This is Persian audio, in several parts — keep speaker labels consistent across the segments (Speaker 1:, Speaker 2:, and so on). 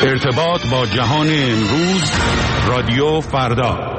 Speaker 1: ارتباط با جهان امروز، رادیو فردا.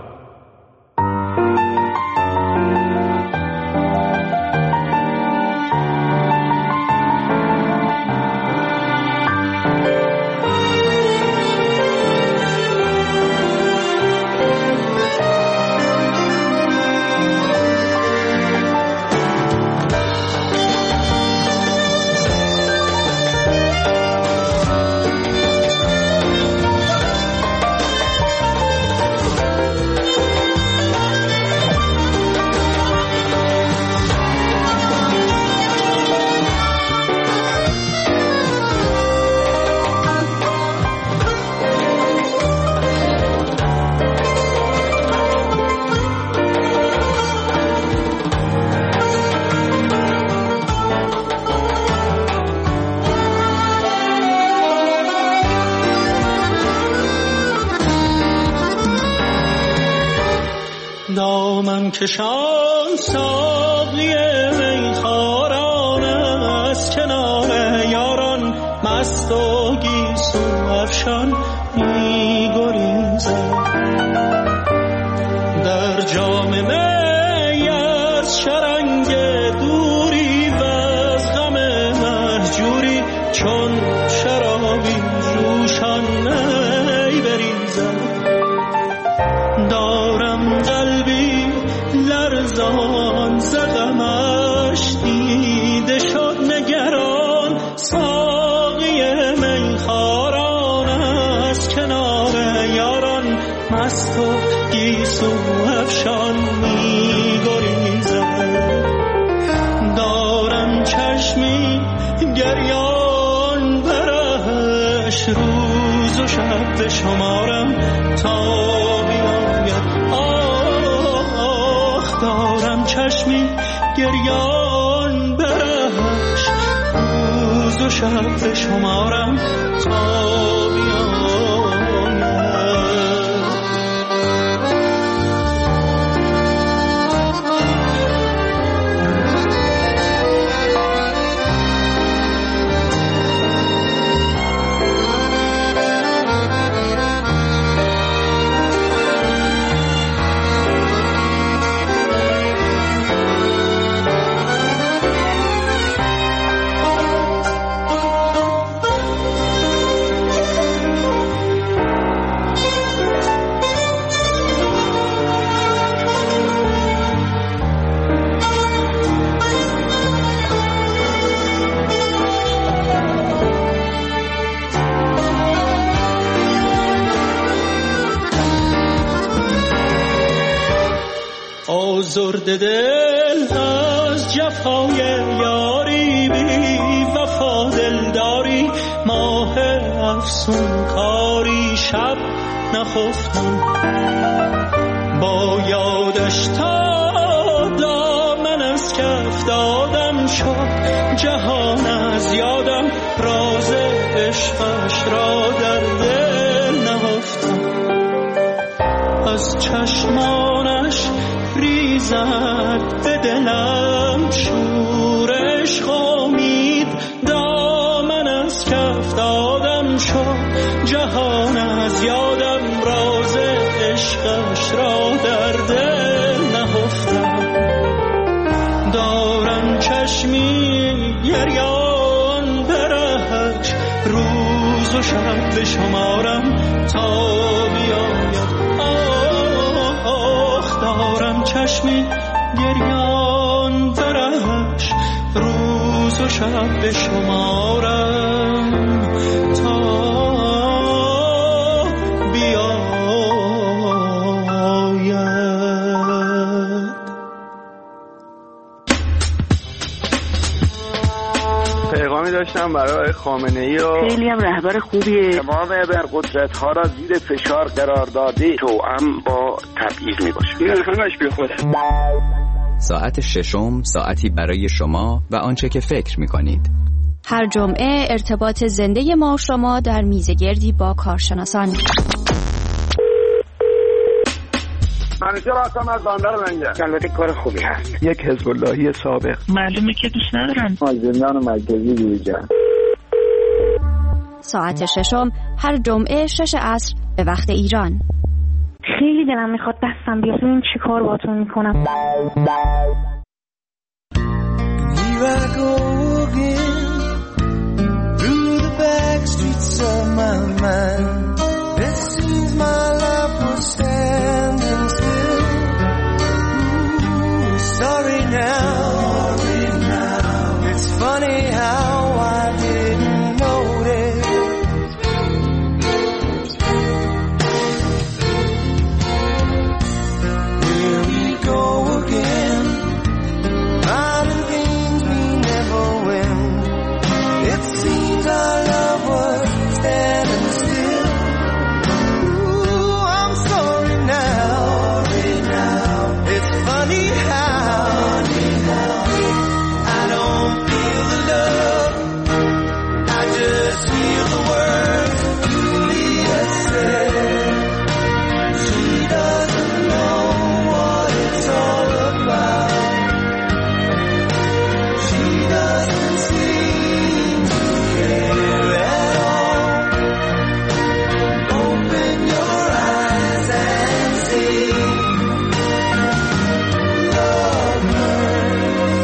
Speaker 2: دامن کشان ساقی میخواران از کنار یاران، مست و گیسو افشان می‌گریزد. در جام می از شرنگ دوری و از غم مهجوری، چون شرابی جوشان می بریزد. دارم قلبی لرزان ز غمش، دیده شد نگران ساقی میخواران از کنار یاران، مست و گیسو افشان می‌گریزد. دارم چشمی گریان برش، روز و شب به شمارم تا چشمی گریان برش، روز و شب به شمارم تا آزرده دل از جفای یاری، بی وفا دلداری، ماه افسون کاری، شب نخفتم با یادش تا دامن از کف دادم شد جهان از یادم، راز عشقش را در دل نهفتم. از چشمانش ریزد به دلم شور عشق امید، دامن از کف دادم شد جهان از یادم، راز عشقش را در دل نهفتم. دارم چشمی گریان برش، روز و شب به شمارم تا بیاید. دارم چشمی گریان برش، روز و شب به شمارم تا بیاید.
Speaker 3: پیغامی داشتم برای خامنه‌ای و
Speaker 4: خیلی هم رهبر خوبیه.
Speaker 3: تمام ابرقدرت‌ها را زیر فشار قرار داده، توأم با تبعیض میباشه. این همش بی خوده.
Speaker 5: ساعت ششم، ساعتی برای شما و آنچه که فکر میکنید.
Speaker 6: هر جمعه ارتباط زنده ما شما در میزگردی با کارشناسان.
Speaker 3: منیجر هستم از بندر منجر. البته کار خوبی هست.
Speaker 7: یک حزب اللهی سابق.
Speaker 4: معلومه که دوست ندارم.
Speaker 3: از زندان مرکزی بیرون.
Speaker 6: ساعت ششم هر جمعه 6 عصر به وقت ایران.
Speaker 4: خیلی دلم میخواد دستم بیاد ببینیم چی کار باهاتون میکنم.
Speaker 2: Here I go again through the back streets of my mind. It seems my life was standing still. Ooh, sorry now. It's funny how I didn't notice. Here we go again. It seems our love was standing still. Ooh, I'm sorry now. It's funny how I don't feel the love. I just hear the words Julia said. She doesn't know what it's all about. She doesn't seem to care at all. Open your eyes and see. Love hurts.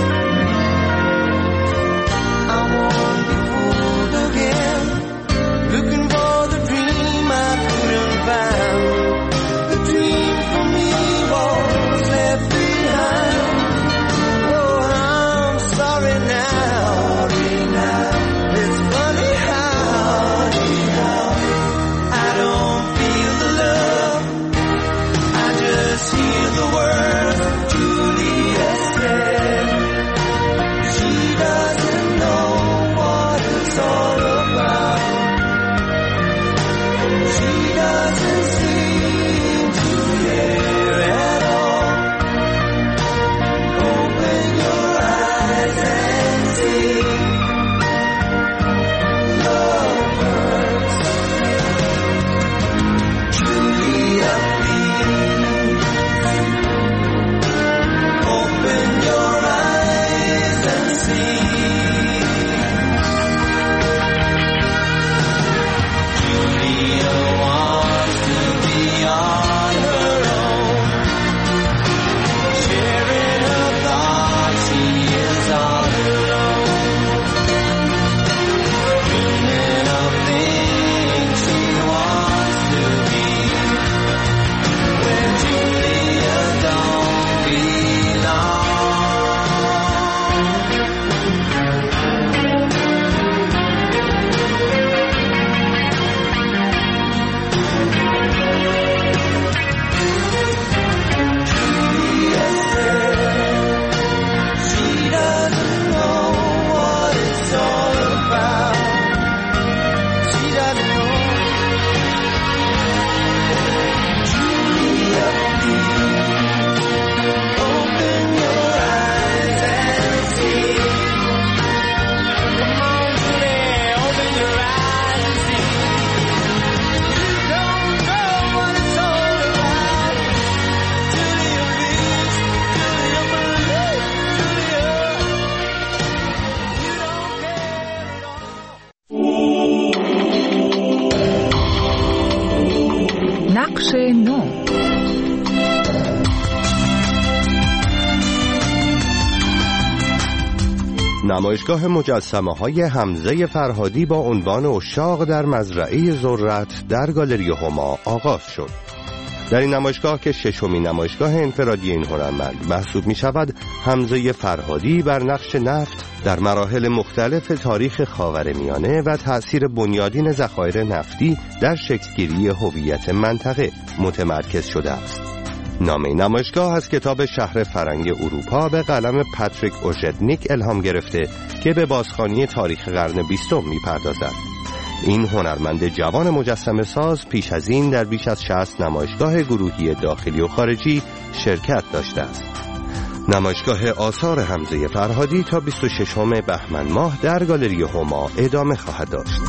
Speaker 2: I won't be fooled again, looking for the dream I couldn't find. The dream for me was left behind. Oh, I'm sorry now. It's funny how I don't feel the love. I just hear the words Julia said. She doesn't know what it's all about. She doesn't seem to care at all. Open your eyes and see. Love hurts. Julia, please. Open your eyes and see. Julia wants to be on her own. Sharing her thoughts, she is all alone. Dreaming of things she wants to be. When Julia don't belong. Julia said she doesn't know what it's all about. She doesn't know. Julia, please. Open your eyes and see. Come on, Julia, open your eyes and see. You don't know what it's all about. Julia, please. Julia, please. Julia. You don't care at all.
Speaker 7: نقش نو.
Speaker 8: نمایشگاه مجسمه‌های حمزه فرهادی با عنوان اشاق در مزرعه ذرت در گالری هما آغاز شد. در این نمایشگاه که ششمین نمایشگاه انفرادی این هنرمند محسوب می شود، حمزه فرهادی بر نقش نفت در مراحل مختلف تاریخ خاورمیانه و تأثیر بنیادین ذخایر نفتی در شکل‌گیری هویت منطقه متمرکز شده است. نام این نمایشگاه از کتاب شهر فرنگ اروپا به قلم پاتریک اوژدنیک الهام گرفته که به بازخوانی تاریخ قرن 20 می‌پردازد. این هنرمند جوان مجسمه ساز پیش از این در بیش از 60 نمایشگاه گروهی داخلی و خارجی شرکت داشته است. نمایشگاه آثار حمزه فرهادی تا 26 بهمن ماه در گالری هما ادامه خواهد داشت.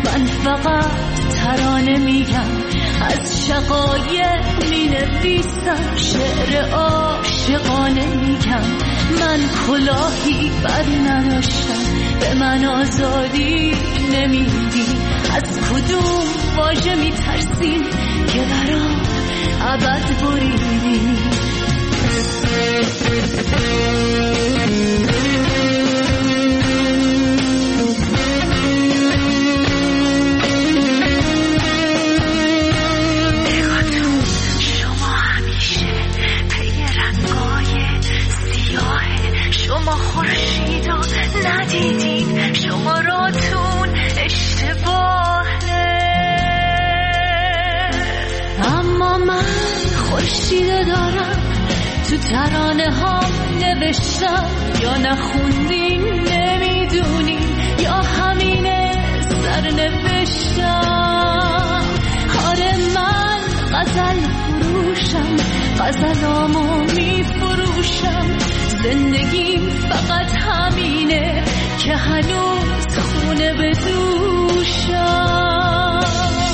Speaker 7: من فقط ترانه میگم، از شقایق مینویسم، شعر عاشقانه میگم. من کلاهی بر نداشتم، به من آزادی نمیدی. از کدوم واژه میترسیم که برام ابد بریدی؟
Speaker 9: شما خورشیدو ندیدین، شما راتون اشتباهه.
Speaker 7: اما من خورشیدو دارم، تو ترانه ها نوشتم. یا نخوندین نمیدونین، یا همینه سرنوشتم. آره من غزل فروشم، غزلامو میفروشم. زندگیم فقط همینه که هنوز خونه به دوشم.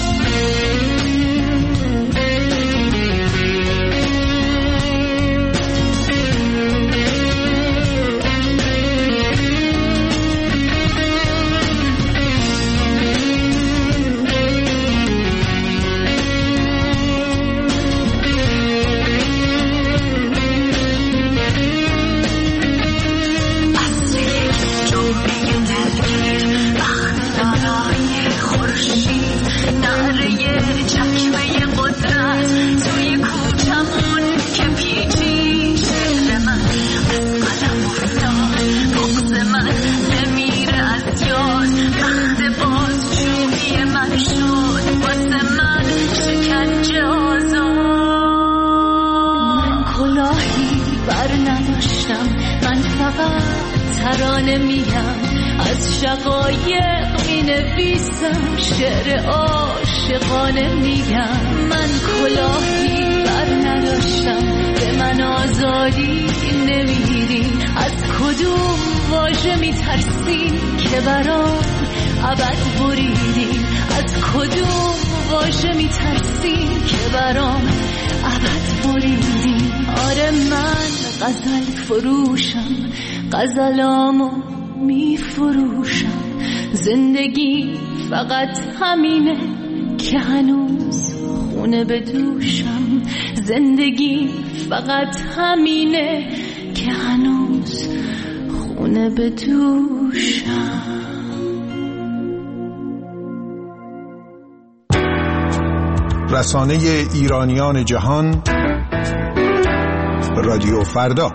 Speaker 7: ترانه میگم، از شقایق مینویسم، شعر عاشقانه میگم. من کلاهی بر نداشتم، به من آزادی نمیدین. از کدوم واژه میترسین که برام ابد بریدین؟ از کدوم واژه میترسین که برام ابد بریدین؟ آره من غزل فروشم، غزلامو میفروشم. زندگی فقط همینه که هنوز خونه به دوشم. زندگی فقط همینه که هنوز خونه به دوشم.
Speaker 10: رسانه ایرانیان جهان، رادیو فردا.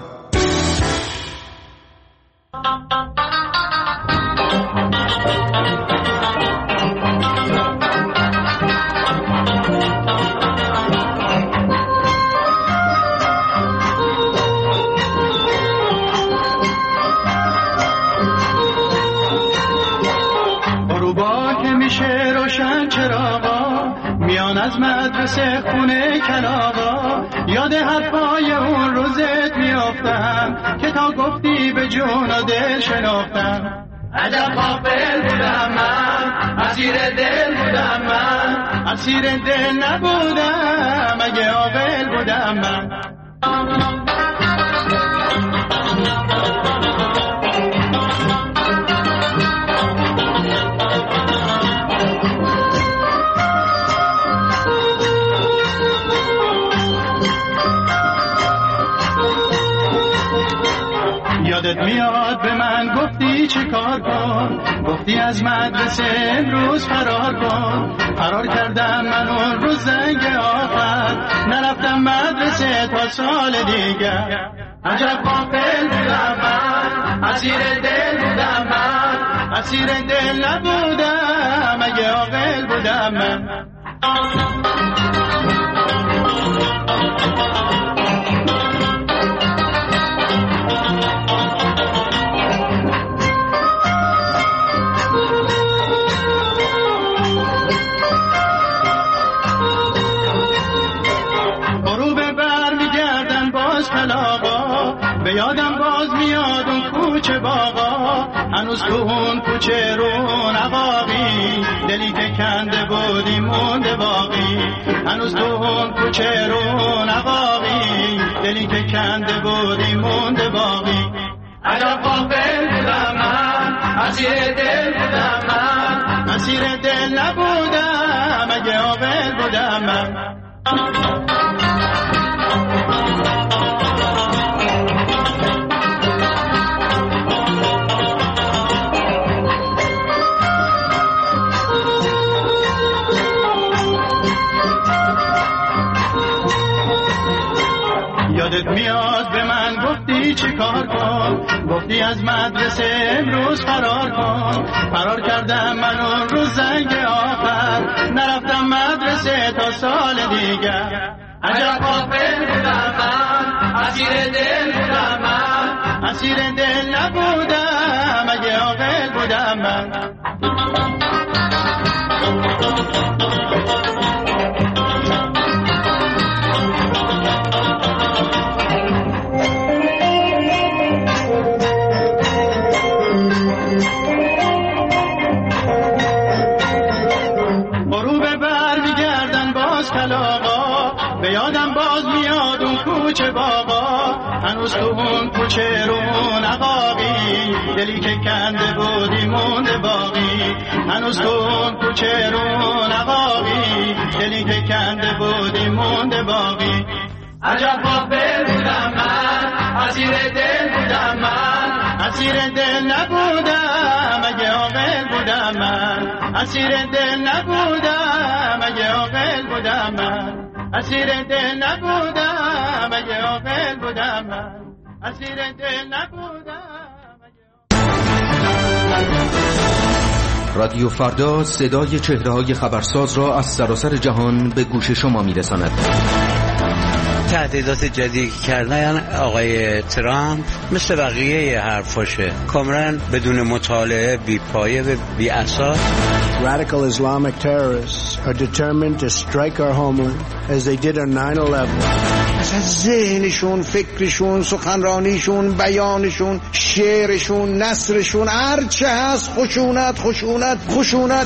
Speaker 11: از مدرسه خونه کلاغا، یاد حرفای اون روزت میافتم که تا گفتی به جون و دل شناختم. عجب غافل بودم من، اسیر دل بودم من، اسیر دل نبودم اگه عاقل بودم من. یادت میاد به من گفتی چه کار کن، گفتی از مدرسه امروز فرار کن. فرار کردم من اون روز زنگ آخر، نرفتم مدرسه تا سال دیگر. عجب غافل بودم من، اسیر دل بودم من، اسیر دل نبودم اگه عاقل بودم من. به یادم باز میاد اون کوچه باغا، هنوز تو اون کوچه رو نقاقی دلی که کنده بودی مونده باقی، هنوز تو اون کوچه رو نقاقی، دلی که کنده بودی مونده باقی. عجب غافل بودم من، اسیر دل بودم من، اسیر دل نبودم اگه عاقل بودم من. یادت میاد به من گفتی چی کار کن، گفتی از مدرسه امروز فرار کن. فرار کردم من اون روز زنگ آخر، نرفتم مدرسه تا سال دیگر. عجب غافل بودم من، اسیر دل بودم من، اسیر دل نبودم اگه عاقل بودم من. به یادم باز میاد اون کوچه باغا، هنوز تو اون کوچه رو نقاقی، دلی که کنده بودی مونده باقی، هنوز تو اون کوچه رو نقاقی، دلی که کنده بودی مونده باقی. عجب غافل بودم من، اسیر دل بودم من، اسیر دل نبودم اگه عاقل بودم من، اسیر دل نبودم اگه عاقل بودم من، اسیر دل نبودم اگه عاقل بودم من، اسیر دل نبودم اگه.
Speaker 12: رادیو فردا صدای چهره‌های خبرساز را از سراسر جهان به گوش شما می‌رساند.
Speaker 13: تهدیدات جدید کردن آقای ترامپ مثل بقیه حرفاشه، کاملا بدون مطالعه، بی پایه و بی اساس.
Speaker 14: Radical Islamic terrorists are determined to strike our homeland as they did on 9/11.
Speaker 15: اصلا ذهنشون، فکرشون، سخنرانیشون، بیانشون، شعرشون، نثرشون، هرچه هست خشونت خشونت خشونت.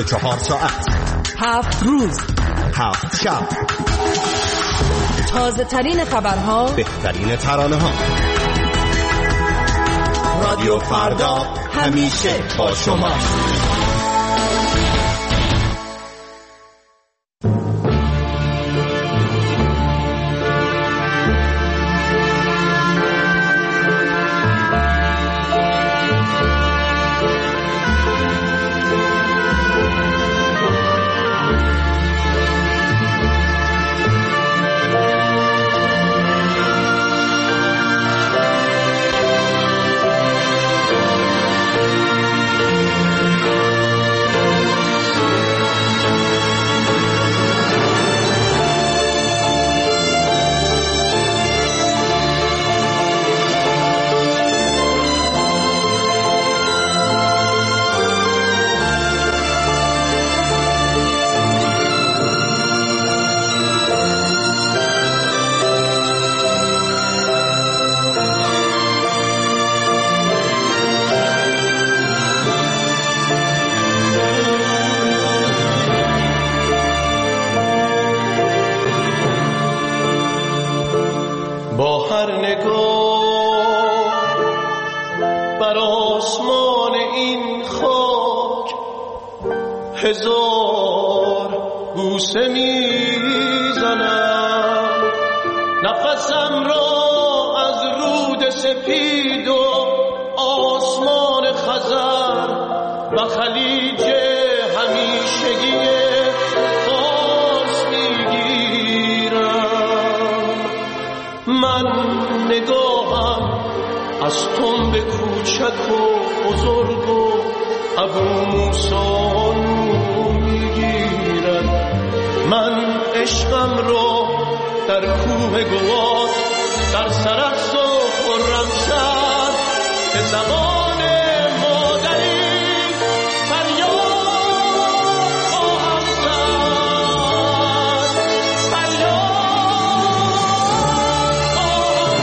Speaker 16: 24 ساعت،
Speaker 17: 7 روز،
Speaker 16: 7 شب،
Speaker 17: تازه ترین خبرها،
Speaker 16: بهترین ترانه ها. رادیو فردا همیشه با شما.
Speaker 18: هزار بوسه میزنم، نفسم را از رود سپید و آسمان خزر و خلیج همیشگی فارس میگیرم. من نگاهم از تنب کوچک و بزرگ و ابو موسی میگیرد. من عشقم رو در کوه گواد، در سرخس و خرمشهر به زبان مادری فریاد خواهم زد، فریاد خواهم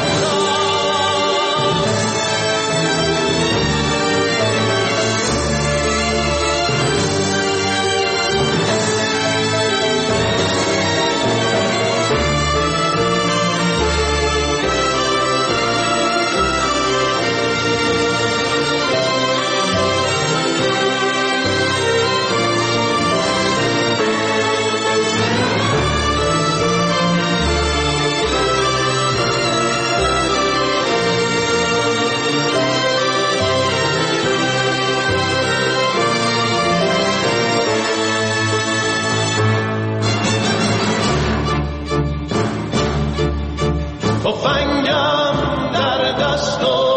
Speaker 18: تفنگم در دست و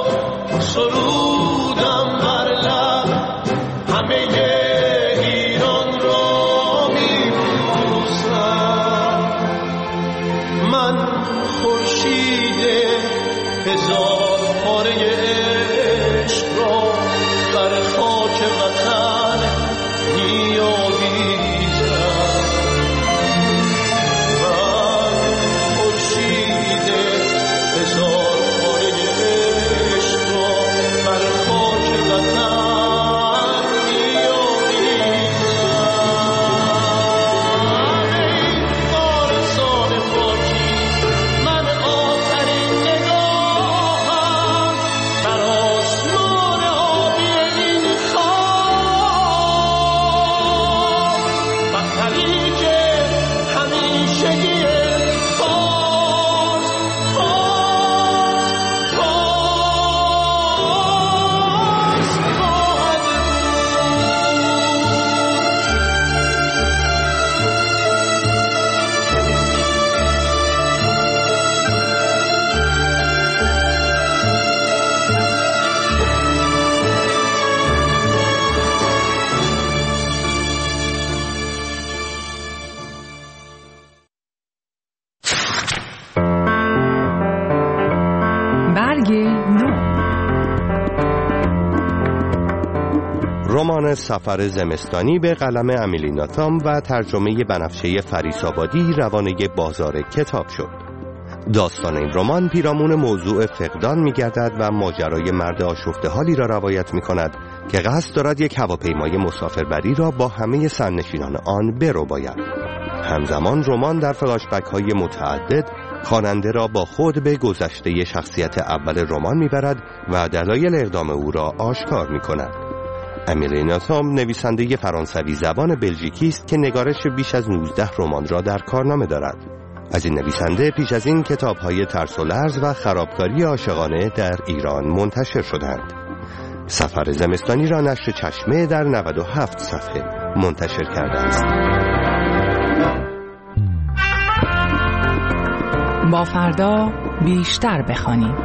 Speaker 18: سرودم بر لب، همه ایران را میبوسم. من خورشید هزار پاره عشق را بر خاک وطن میآویزم. هزار پاره عشق را بر خاک وطن می‌آویزم. ای فارسان پاکی، من آخرین نگاهم در آسمان آبی این خاک و خلیج همیشگی
Speaker 8: رمان سفر زمستانی به قلم امیلی ناتام و ترجمه بنفشه فریسابادی روانه بازار کتاب شد. داستان این رمان پیرامون موضوع فقدان می‌گردد و ماجرای مرد آشفته حالی را روایت می‌کند که قصد دارد یک هواپیمای مسافربری را با همه سرنشینان آن برباید. همزمان رمان در فلاشبک‌های متعدد خواننده را با خود به گذشته شخصیت اول رمان می‌برد و دلایل اقدام او را آشکار می‌کند. امیلی ناتام نویسنده فرانسوی زبان بلژیکی است که نگارش بیش از 19 رمان را در کارنامه دارد. از این نویسنده پیش از این کتاب‌های ترس و لرز و خرابکاری عاشقانه در ایران منتشر شدند. سفر زمستانی را نشر چشمه در 97 صفحه منتشر کرده است.
Speaker 17: با فردا بیشتر بخوانیم.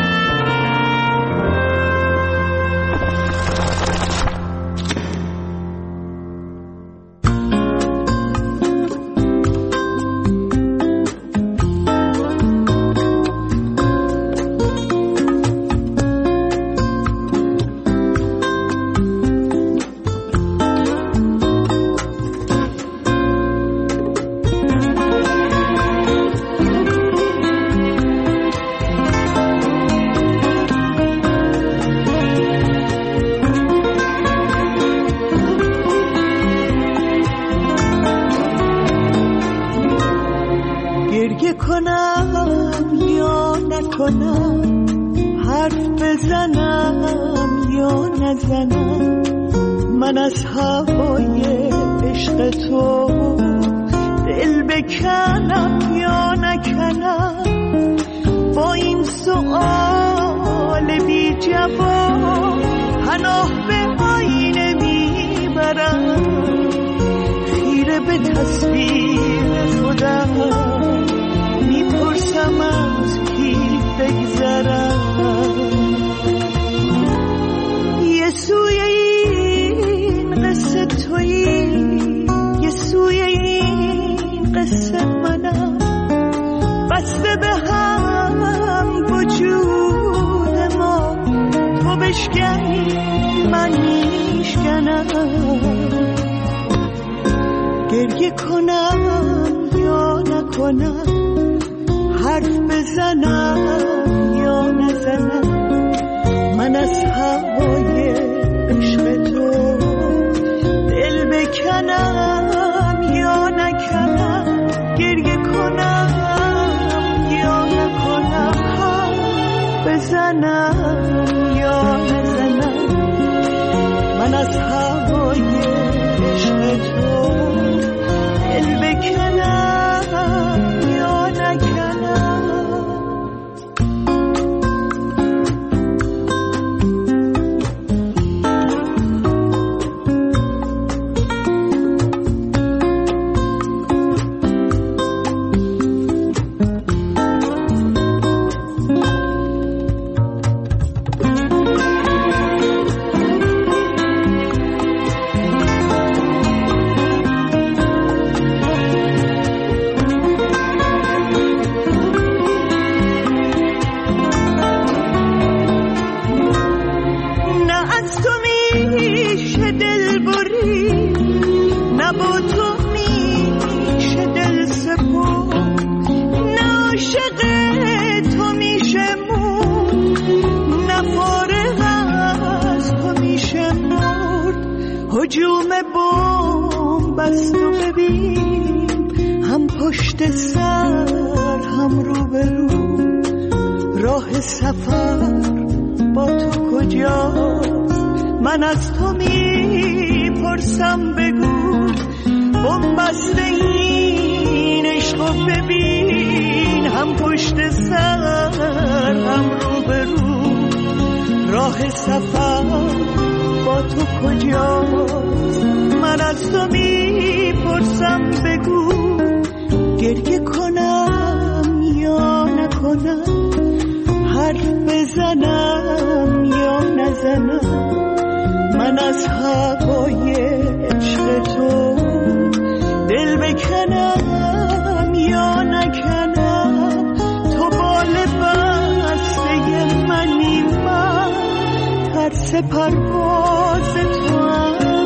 Speaker 2: من از هوای عشق تو دل بکنم یا نکنم، با این سؤال بی جواب پناه به آینه میبرم، خیره به تصویر خودم میپرسم از کی بگذرم. یه سوی این قصه تویی، یه سوی این قصه منم، بسته به هم وجود ما، تو بشکنی من میشکنم، گریه کنم یا نکنم، حرف بزنم یا نزنم، من از هوای عشق تو دل بکنم یا نکنم، گریه کنم یا نکنم، حرف بزنم یا نزنم، من از هوای عشق تو دل بکنم یا نکنم. هجوم بمب بست و ببین، هم پشت سر هم رو به رو، راه سفر با تو کجاست؟ من از تو میپرسم بگو، بمب بسته این عشقو ببین، هم پشت سر هم رو به رو، راه سفر با تو کجاست؟ من از تو میپرسم بگو، گریه کنم یا نکنم، حرف بزنم یا نزنم، من از هوای عشق تو دل بکنم یا نکنم، تو بال بسته منی، من ترس پرواز تو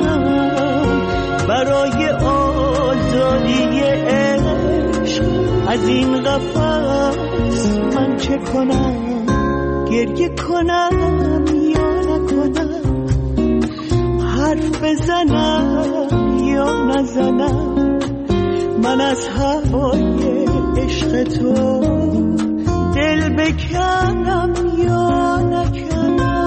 Speaker 2: هم، برای آزادی عشق از این قفس من چه کنم؟ گریه کنم یا نکنم؟ حرف بزنم یا نزنم؟ من از هوای عشق تو دل بکنم یا نکنم؟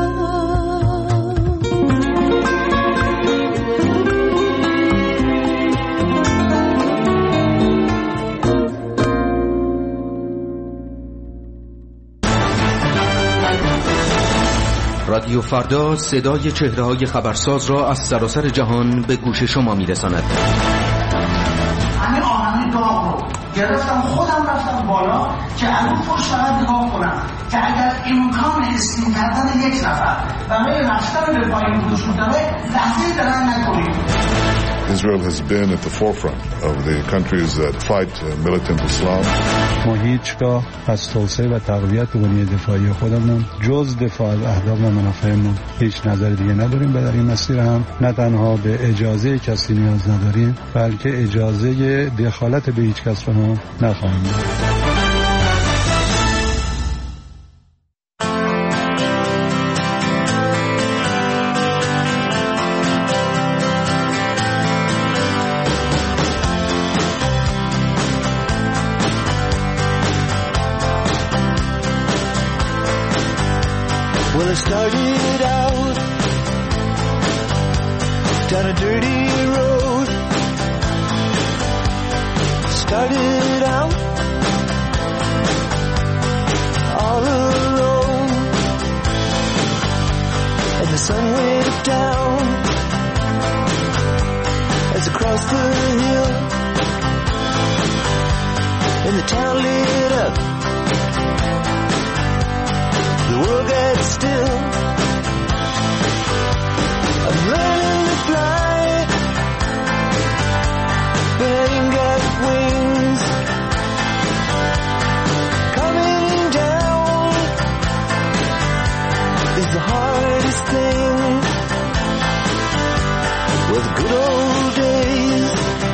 Speaker 12: رادیو فردا صدای چهره‌های خبرساز را از سراسر جهان به گوش شما می‌رساند.
Speaker 19: همین آهنگ داغ رو گرفتم، خودم رفتم بالا که الان پشت فقط نگاه کنم که اگر امکان استیم کردن یک نفر برای رفتن به پایین وجود داره لحظه درنگ نکنیم.
Speaker 20: Israel has been at the forefront of the countries that fight militant Islam.
Speaker 21: ما هیچگاه از توسعه و تقویت بنیه دفاعی خودمون جز دفاع از اهداف و منافعمون هیچ نظر دیگه نداریم و در این مسیر هم نه تنها به اجازه کسی نیاز نداریم بلکه اجازه دخالت به هیچ کس رو هم نخواهیم داد.
Speaker 2: Well, I started out down a dirty road. Started out all alone, and the sun went down as I crossed the hill, and the town lit up. The world got still. I'm learning to fly, but I ain't got wings. Coming down is the hardest thing. Well, the good old days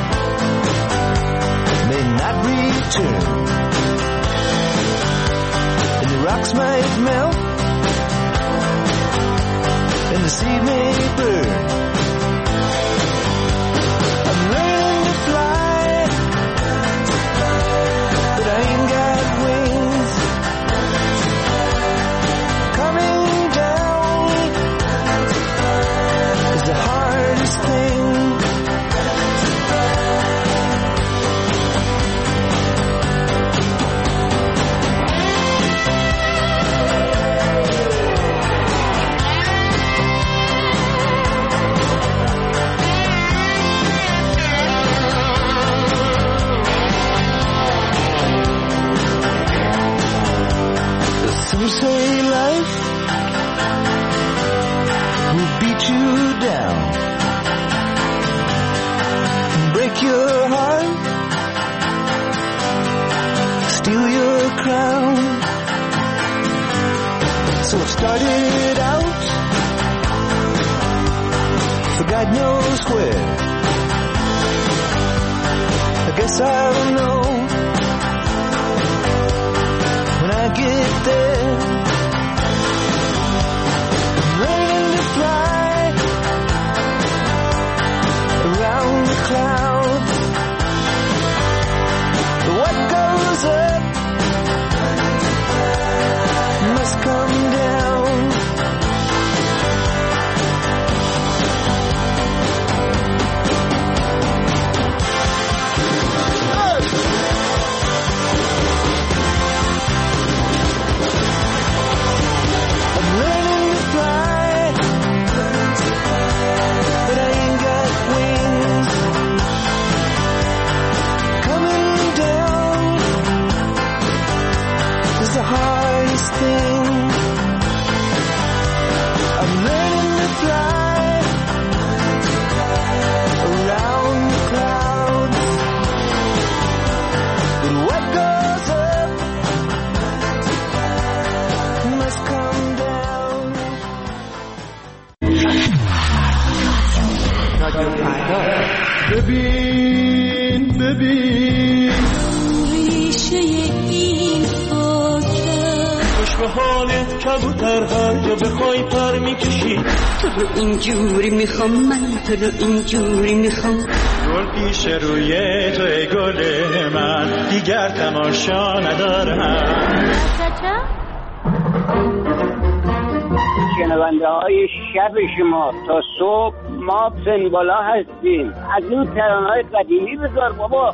Speaker 2: may not return, and the rocks might melt, and the sea may burn. I'm learning to fly, but I ain't got wings. Coming down is the hardest thing. Some say life will beat you down and break your heart, steal your crown. So I started out for God knows where. I guess I'll know when I get there. I'm learning to fly around the clouds. What goes up must come down.
Speaker 7: گوشه این خاکم.
Speaker 18: خوش به حالت کبوتر هر جا بخوای پر میکشی.
Speaker 7: تو رو اینجوری میخوام من، تو رو اینجوری میخوام.
Speaker 11: گل پیش روی توی گل من، دیگر تماشا ندارم.
Speaker 3: شنونده های شب شما تا صبح ما پنبالا هستیم. از اون ترانه‌های قدیمی بذار بابا.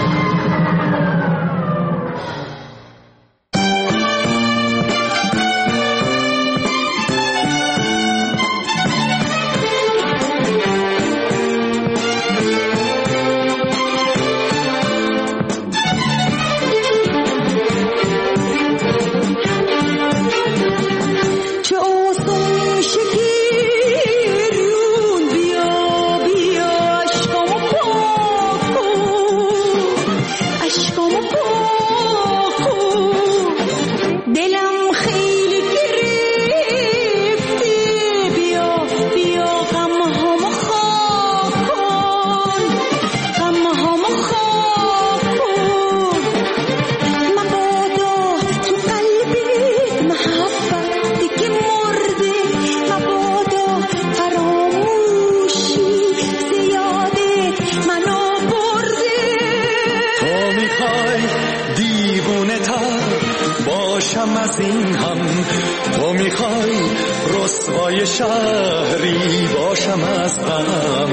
Speaker 2: از این هم تو میخوای رسوای شهری باشم از غم.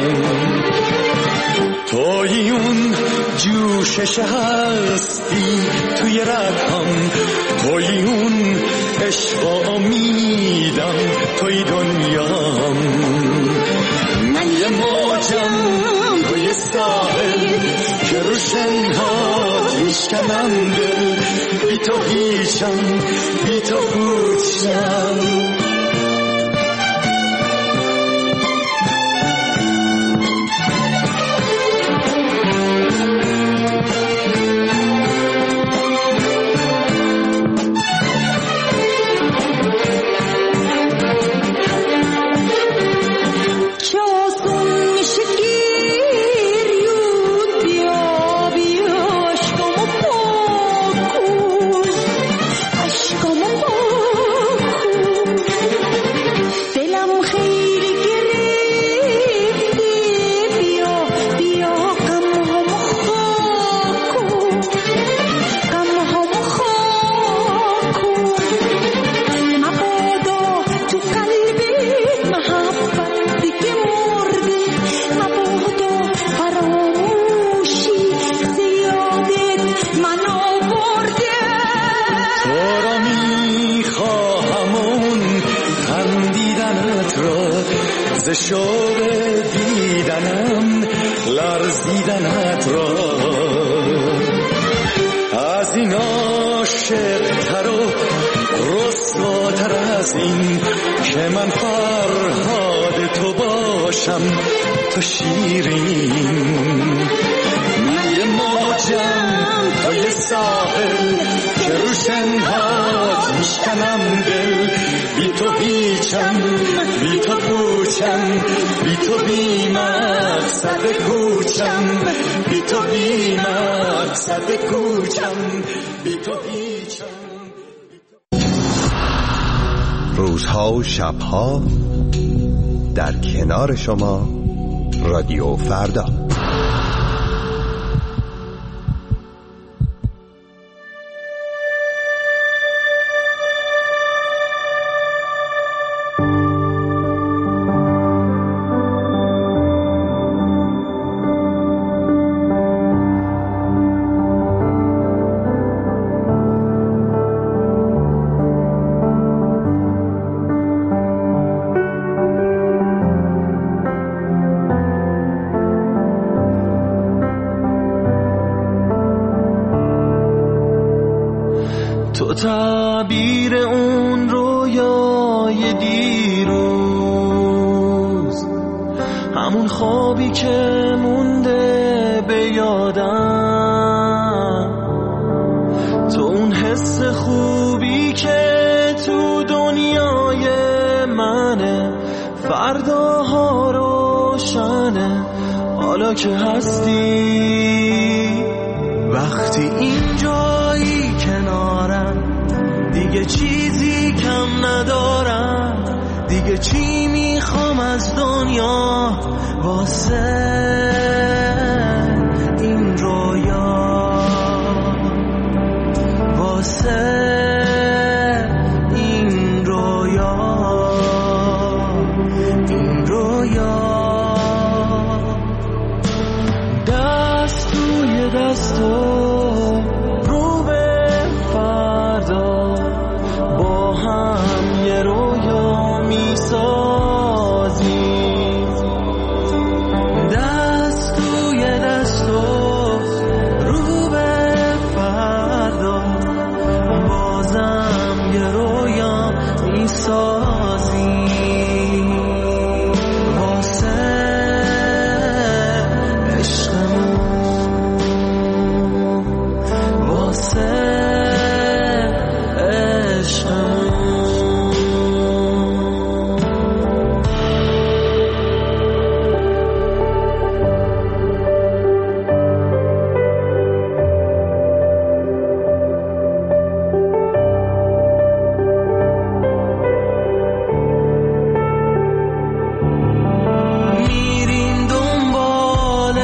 Speaker 2: توی اون جوشش هستی توی رگم، توی اون عشق و امیدم، توی دنیام. من یه موجم توی ساحل که رو شنهات میشکنم دل، بی تو هیچم بی تو پوچم. شوق دیدنم لرزیدنت را، از این عاشق‌تر و رسواتر از این که من فرهاد تو باشم تو شیرین. من یه موجم توی ساحل که رو شنهات میشکنم دل، بی تو هیچم بی تو پوچم، بی تو بی مقصد کوچم، بی تو بی مقصد کوچم، بی تو هیچم.
Speaker 8: روزها و شبها در کنار شما رادیو فردا.
Speaker 18: تعبیر اون رویای دیروز، همون خوابی که مونده به یادم، تو اون حس خوبی که تو دنیای منه، فرداها روشنه حالا که هستی. وقتی اینجای
Speaker 2: ندارم، دیگه چی میخوام از دنیا واسه این رویا، واسه این رویا، این رویا. دست توی دست رو به فردا با هم یه رویا میسازیم. دست توی دست رو به فردا بازم یه رویا میسازیم واسه عشقمون، واسه عشقمون. میریم دنبال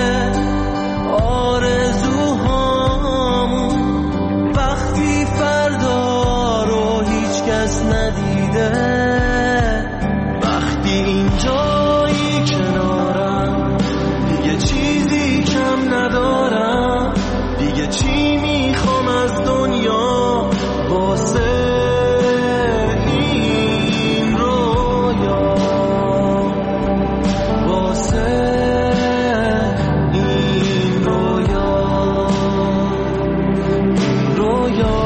Speaker 2: آرزوهامون وقتی فردا رو هیچ کس ندیده، وقتی اینجایی کنارم دیگه چیزی کم ندارم، دیگه چی میخوام از دنیا واسه این رویا، واسه این رویا، این رویا.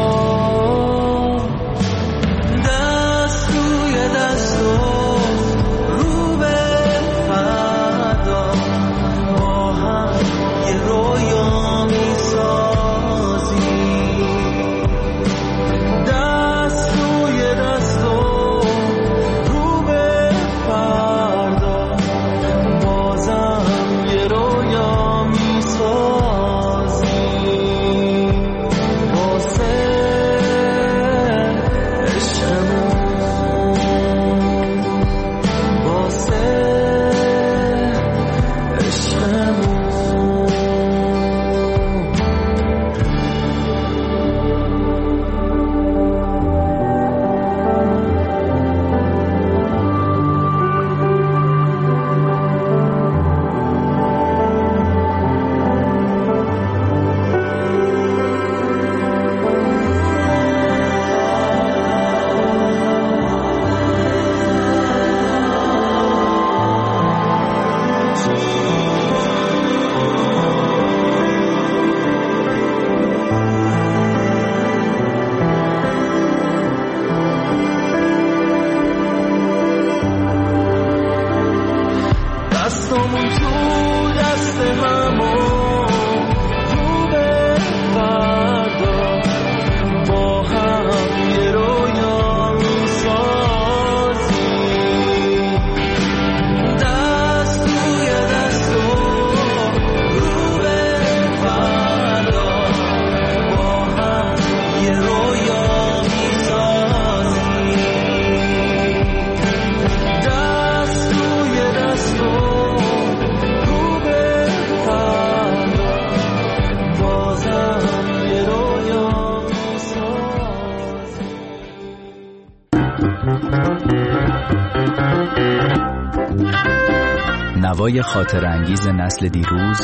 Speaker 2: دست روی دست رو به فردا با هم یه رویا میسازیم. دست روی دست رو به فردا بازم یه رویا میسازیم واسه عشقمون، واسه عشقمون. دستامون تو دست همون رو به فردا با هم یه رویا میسازیم. دست توی دست رو به فردا با هم یه رویا میسازیم. دست توی دست رو به فردا بازم یه رویا میسازیم.
Speaker 5: نوای خاطر انگیز نسل دیروز،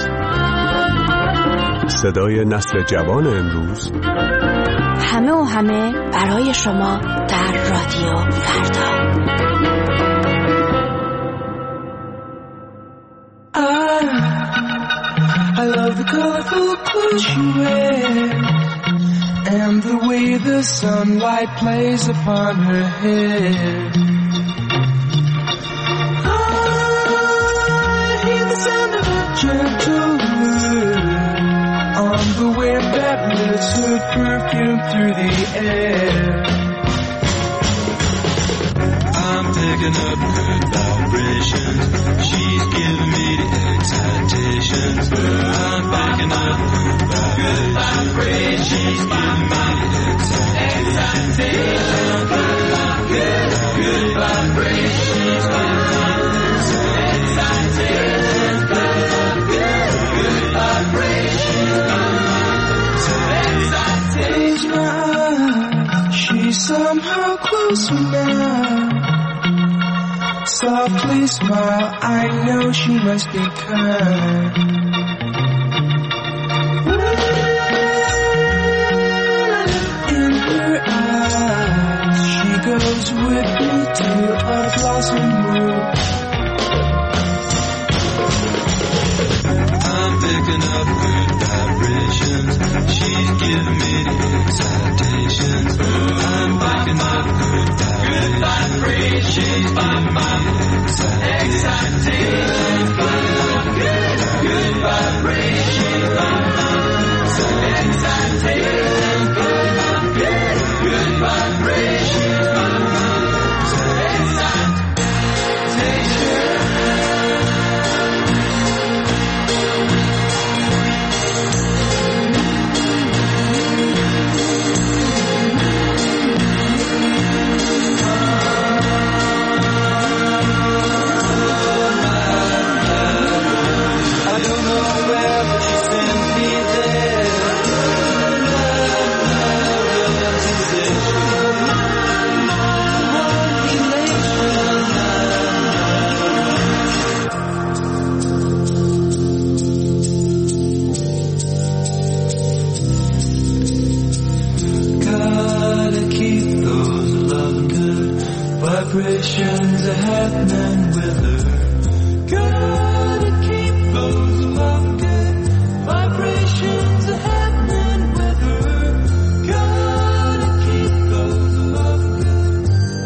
Speaker 1: صدای نسل جوان امروز،
Speaker 6: همه و همه برای شما در رادیو فردا.
Speaker 2: I love the colorful clothes you wear and the way the sunlight plays upon her hair. I hear the sound of a gentle wind on the wind that lifts her perfume through the air. I'm picking up good vibrations. She's giving me the excitations. I'm picking up good vibrations. She's giving me the excitations. her closer now. Softly smile, I know she must be kind. In her eyes, she goes with me to a blossom room. I'm picking up good vibrations. She's giving me the excitations. I'm picking up good vibrations. She's giving me the excitations. Good vibrations. Excitations. Good vibrations. Vibrations are happening with her. Gotta keep those love good. Vibrations are happening with her. Gotta keep those love good.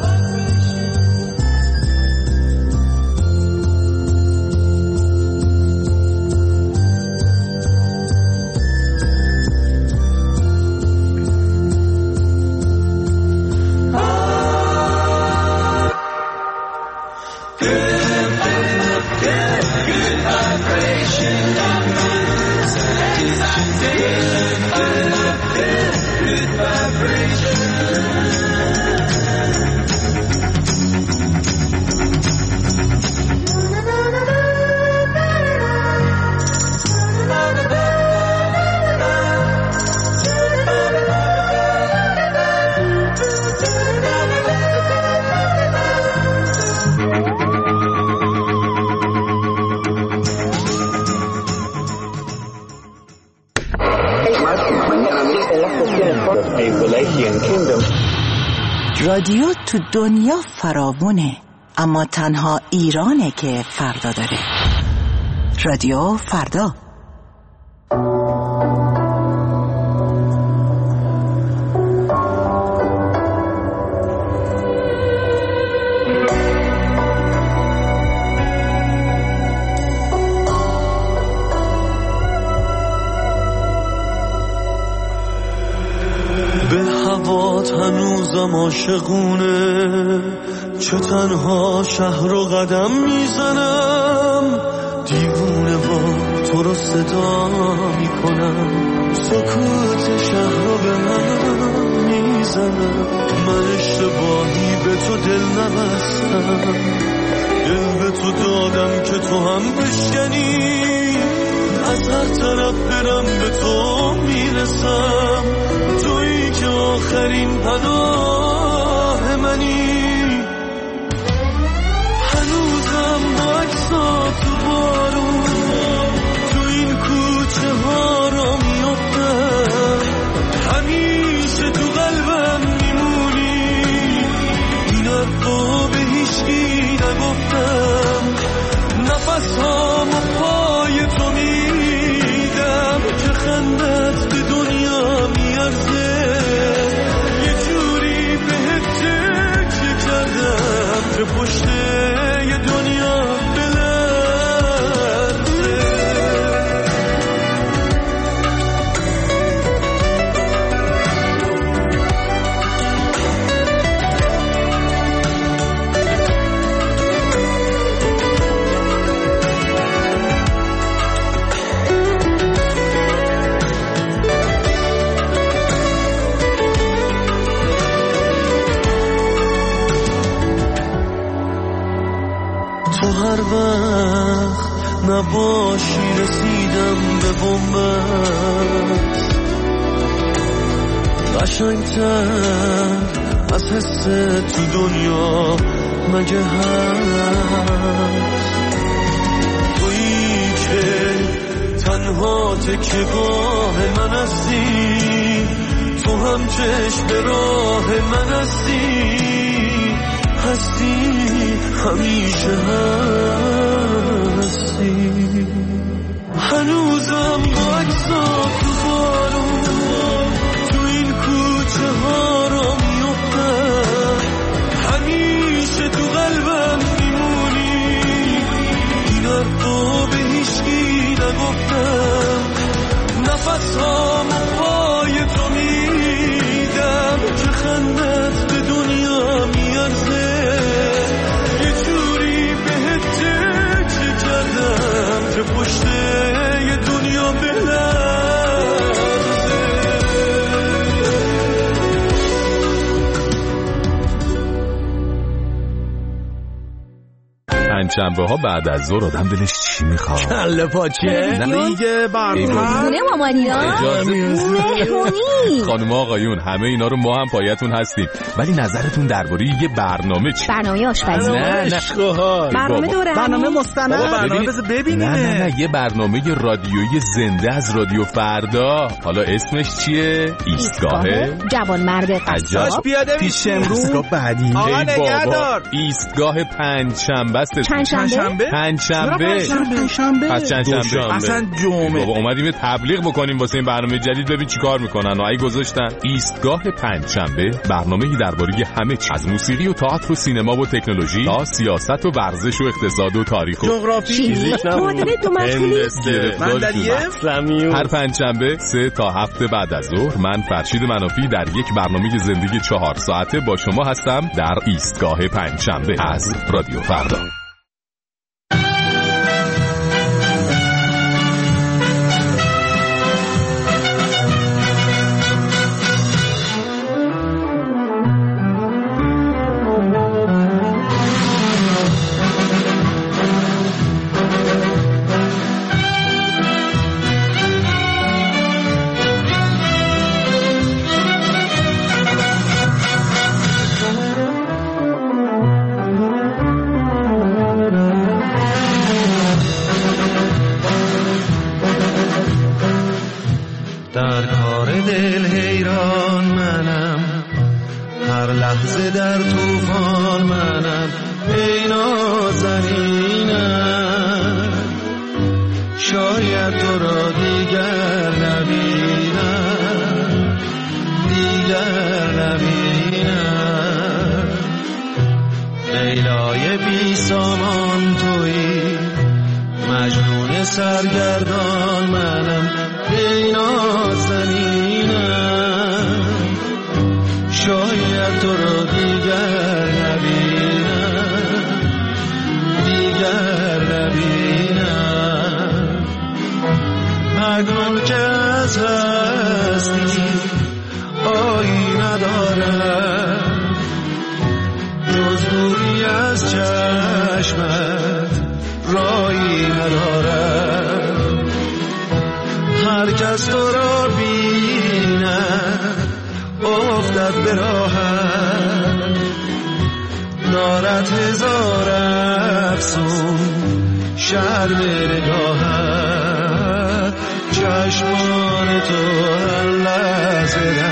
Speaker 4: رادیو تو دنیا فراوونه، اما تنها ایرانه که فردا داره. رادیو فردا.
Speaker 18: هنوزم عاشقونه، چه تنها شهر و قدم میزنم، دیوونه با تو رو صدا میکنم، سکوت شهر رو به من میزنم، من اشتباهی به تو دل نبستم، دل به تو دادم که تو هم بشکنی، از هر طرف برم به تو میرسم، تویی که آخرین پناه منی، هنوزم با عکسات تو بارون تو این کوچه ها را میافتم، همیشه تو قلبم میمونی، این حرفا به هیچکی نگفتم، نفسامو پای تو میدم که خندت به دنیا میارزه، یه جوری بهت تکیه کردم که پشت یه دنیا بلرزه. تو هر وقت نباشی رسیدم به بنبست، قشنگتر
Speaker 2: از حس تو دنیا مگه هست؟ تویی که تنها تکیه‌گاه من هستی، تو هم چشم راه من هستی همیشه هستی. هنوزم با عکسات تو بارون تو این کوچه ها را میفتم، همیشه تو قلبم میمونی، این حرفا به هیچکی نگفتم، نفس هامو پای تو میدم که خندت به دنیا میارزه، یه جوری بهت تکیه کردم که پشت یه دنیا بلرزه.
Speaker 9: پنجشنبه ها بعد از ظهر آدم دلش چی میخواد؟
Speaker 22: کله پاچه، دیگه برنامه
Speaker 6: خونه مامانیا، مهمونی.
Speaker 9: خانم آقایون همه اینا رو ما هم پایتون هستیم، ولی نظرتون درباره یه برنامه چی؟
Speaker 6: برنامه آشپزی.
Speaker 9: نه
Speaker 6: برنامه دوره،
Speaker 22: برنامه مستند، برنامه بذار ببینیم.
Speaker 9: نه یه برنامه رادیویی زنده از رادیو فردا. حالا اسمش چیه؟ ایستگاه
Speaker 6: جوانمرد قصاب.
Speaker 22: پیاده پیش امروز بعدی.
Speaker 9: آقا نگهدار. ایستگاه پنجشنبه است.
Speaker 22: پنجشنبه؟
Speaker 9: پس چندشنبه؟
Speaker 22: اصلا جمعه.
Speaker 9: بابا اومدیم تبلیغ بکنیم واسه این برنامه جدید، ببین چیکار میکنن. ای گذاشتن ایستگاه پنجشنبه، برنامه‌ای درباره همه چیز، از موسیقی و تئاتر و سینما و تکنولوژی تا سیاست و ورزش و اقتصاد و تاریخ و
Speaker 22: جغرافی،
Speaker 6: معادله دو مشغولی.
Speaker 9: هر پنجشنبه 3 تا 7 بعد از ظهر من فرشید منافی در یک برنامه زندگی 4 ساعته با شما هستم در ایستگاه پنجشنبه از رادیو فردا.
Speaker 2: در کار دل حیران منم، هر لحظه در طوفان منم، ای نازنینم شاید تو را دیگر نبینم، لیلای بی سامان تویی، مجنون سرگردان منم، ای نازنینم شاید تو رو دیگر نبینم، مگن که از هستی آیی ندارم، جز دوری از چشمت رایی ندارم، هر کس تو را بیند افتد به راحت، دارد هزار افسون شرم نگاهت، چشمان تو هر لحظه